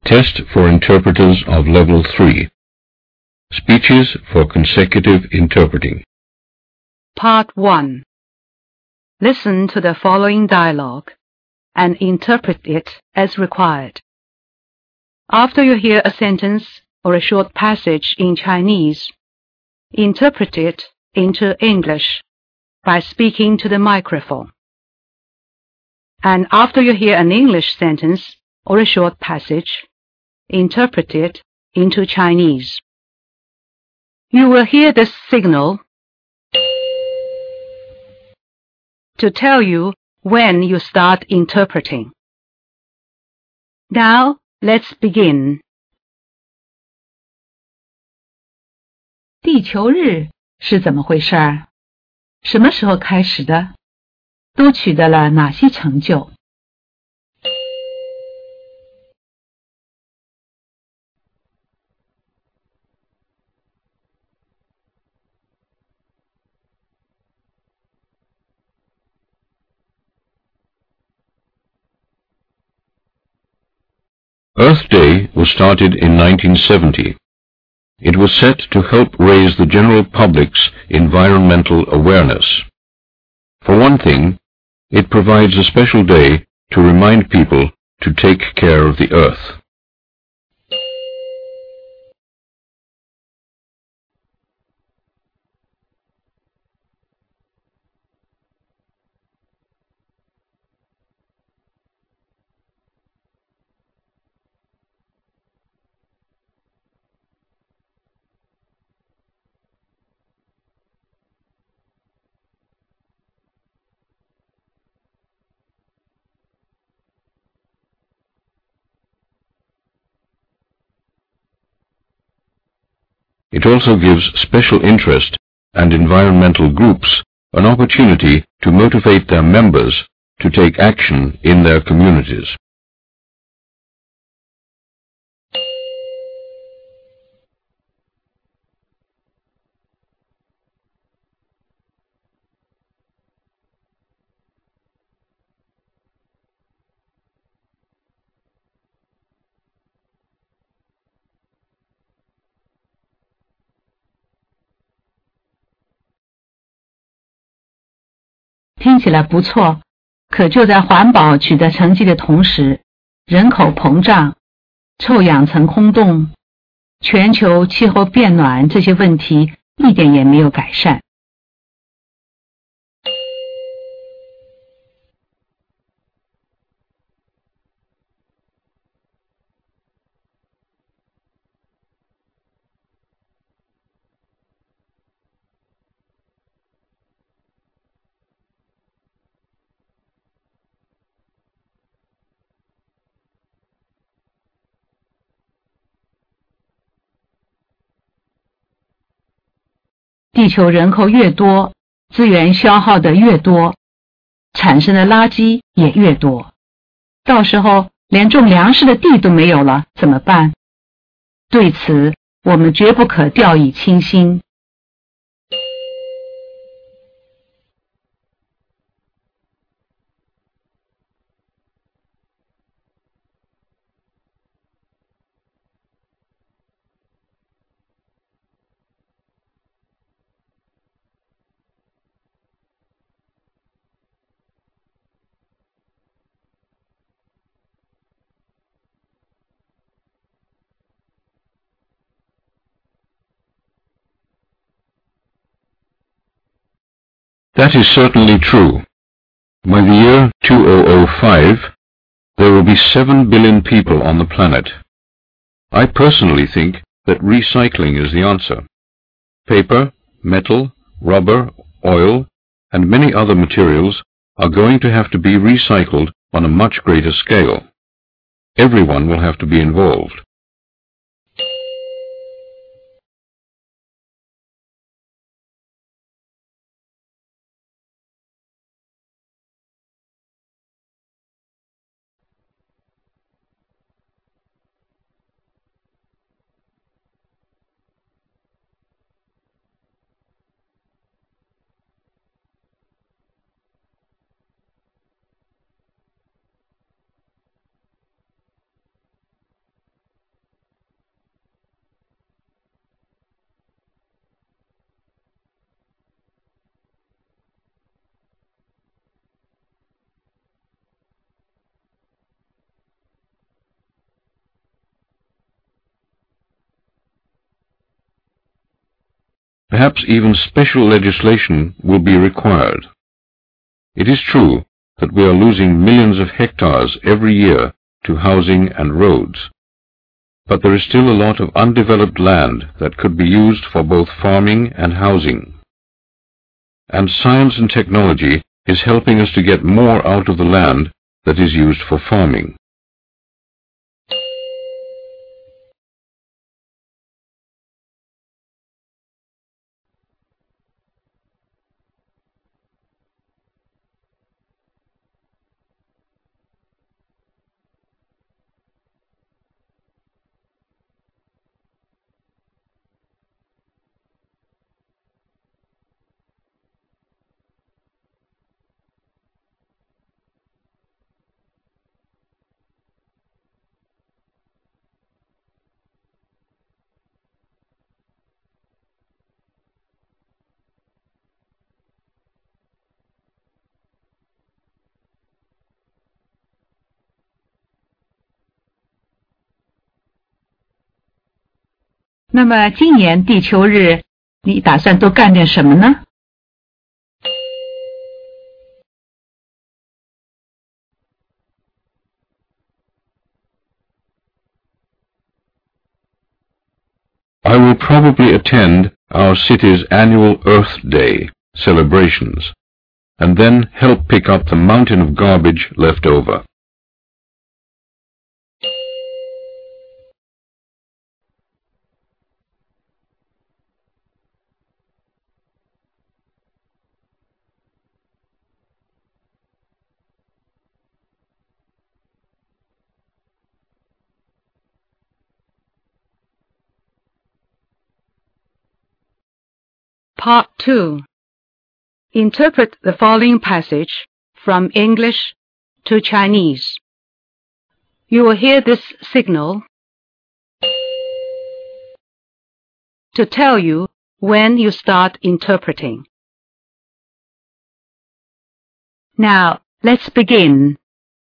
Test for interpreters of Level 3. Speeches for consecutive interpreting. Part 1. Listen to the following dialogue and interpret it as required. After you hear a sentence or a short passage in Chinese, interpret it into English by speaking to the microphone. And after you hear an English sentence or a short passage, interpret it into Chinese. You will hear this signal to tell you when you start interpreting. Now, let's begin. 地球日是怎么回事儿？什么时候开始的？都取得了哪些成就？ Earth Day was started in 1970. It was set to help raise the general public's environmental awareness. For one thing, it provides a special day to remind people to take care of the earth. It also gives special interest and environmental groups an opportunity to motivate their members to take action in their communities. “听起来不错，可就在环保取得成绩的同时，人口膨胀、臭氧层空洞、全球气候变暖这些问题一点也没有改善。” 地球人口越多，资源消耗的越多，产生的垃圾也越多。到时候连种粮食的地都没有了，怎么办？对此，我们绝不可掉以轻心。 That is certainly true. By the year 2005, there will be 7 billion people on the planet. I personally think that recycling is the answer. Paper, metal, rubber, oil, and many other materials are going to have to be recycled on a much greater scale. Everyone will have to be involved. Perhaps even special legislation will be required. It is true that we are losing millions of hectares every year to housing and roads, but there is still a lot of undeveloped land that could be used for both farming and housing. And science and technology is helping us to get more out of the land that is used for farming. 那么今年地球日你打算都干点什么呢？ I will probably attend our city's annual Earth Day celebrations, and then help pick up the mountain of garbage left over. Part 2. Interpret the following passage from English to Chinese. You will hear this signal to tell you when you start interpreting. Now, let's begin.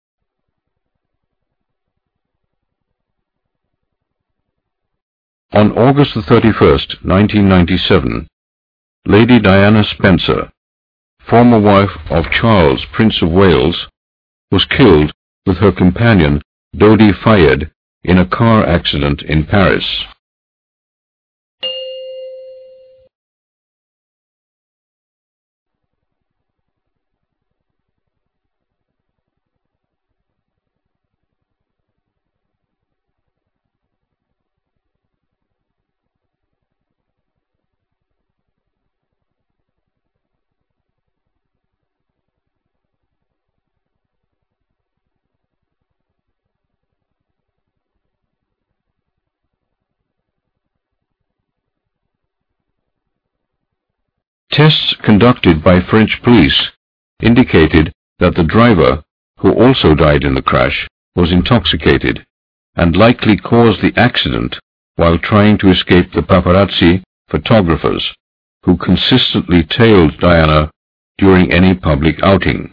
On August the 31st, 1997, Lady Diana Spencer, former wife of Charles, Prince of Wales, was killed with her companion Dodi Fayed in a car accident in Paris. Tests conducted by French police indicated that the driver, who also died in the crash, was intoxicated and likely caused the accident while trying to escape the paparazzi photographers who consistently tailed Diana during any public outing.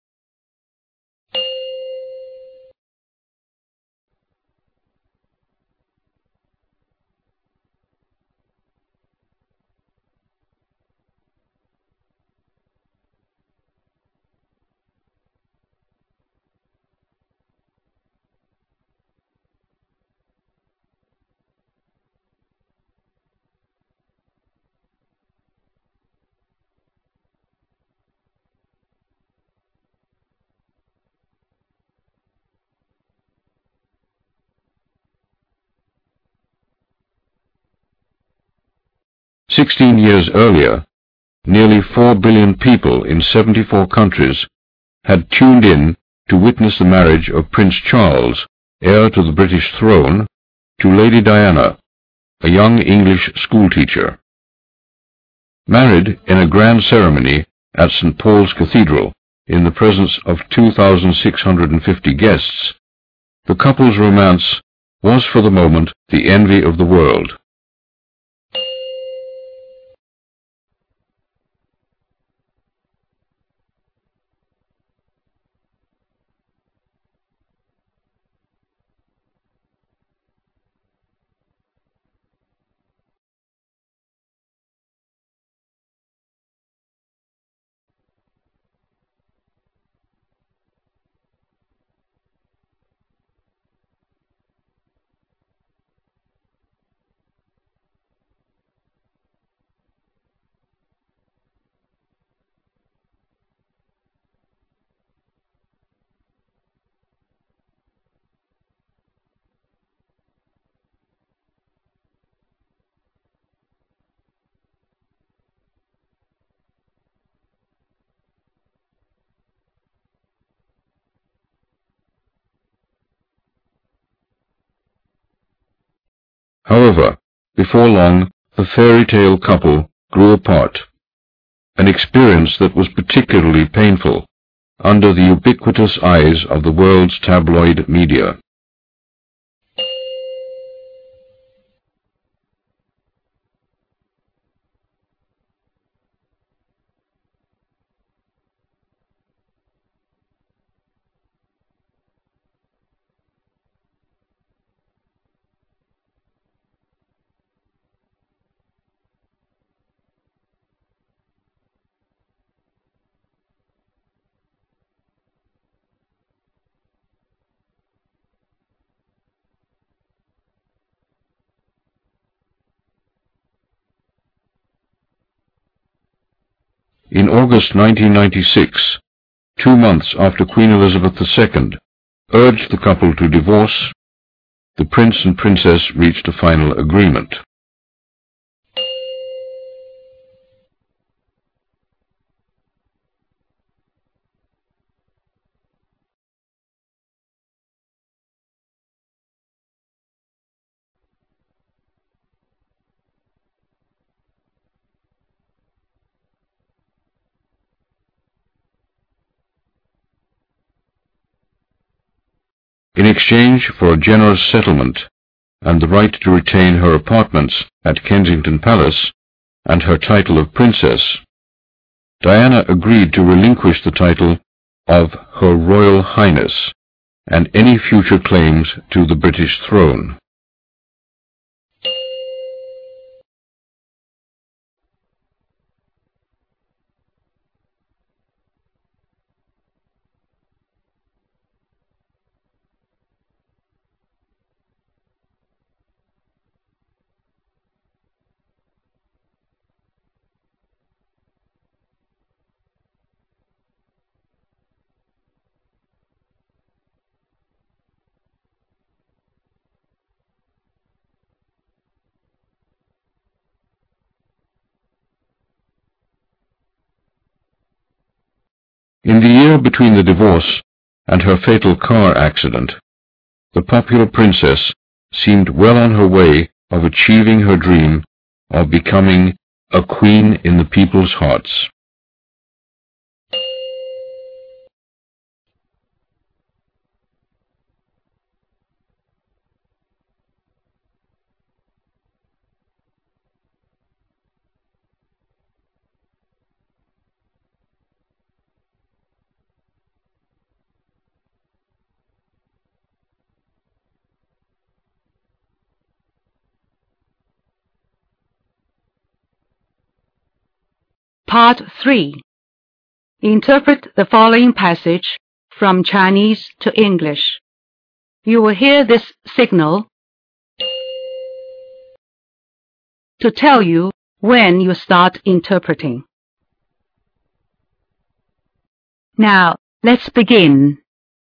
"16 years earlier, nearly 4 billion people in 74 countries had tuned in to witness the marriage of Prince Charles, heir to the British throne, to Lady Diana, a young English schoolteacher. Married in a grand ceremony at St. Paul's Cathedral in the presence of 2,650 guests, the couple's romance was for the moment the envy of the world. However, before long, the fairy tale couple grew apart, an experience that was particularly painful under the ubiquitous eyes of the world's tabloid media. In August 1996, 2 months after Queen Elizabeth II urged the couple to divorce, the prince and princess reached a final agreement. In exchange for a generous settlement and the right to retain her apartments at Kensington Palace and her title of princess, Diana agreed to relinquish the title of Her Royal Highness and any future claims to the British throne. In the year between the divorce and her fatal car accident, the popular princess seemed well on her way of achieving her dream of becoming a queen in the people's hearts. Part 3. Interpret the following passage from Chinese to English. You will hear this signal to tell you when you start interpreting. Now, let's begin.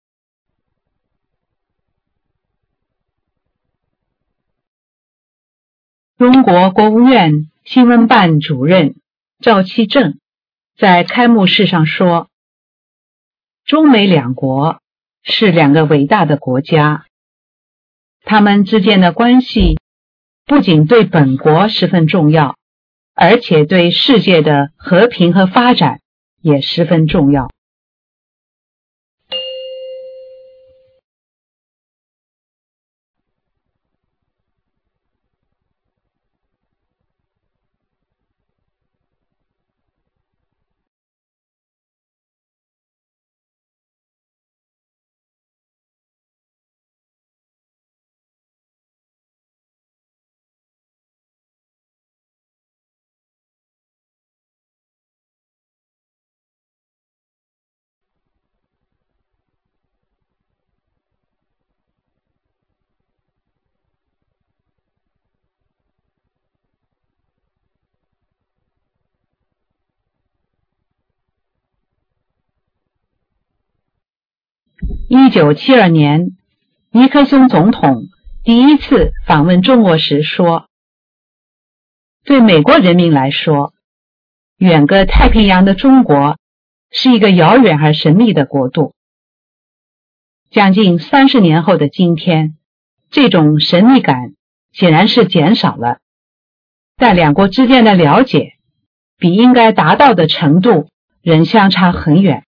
中国国务院新闻办主任赵其正在开幕式上说，中美两国是两个伟大的国家，他们之间的关系不仅对本国十分重要，而且对世界的和平和发展也十分重要。1972年，尼克松总统第一次访问中国时说，对美国人民来说，远隔太平洋的中国是一个遥远而神秘的国度。将近30年后的今天，这种神秘感显然是减少了，但两国之间的了解比应该达到的程度仍相差很远。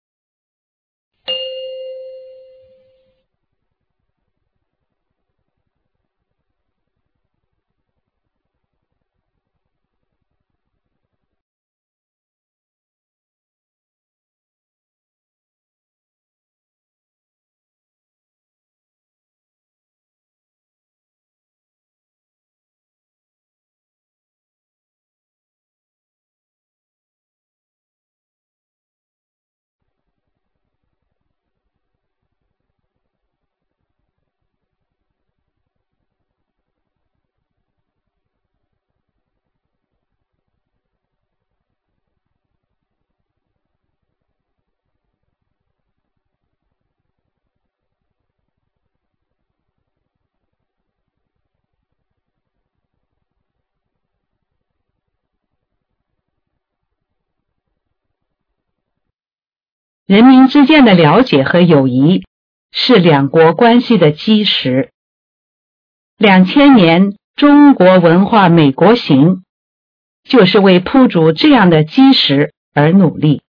人民之间的了解和友谊是两国关系的基石。2000年中国文化美国行就是为铺筑这样的基石而努力。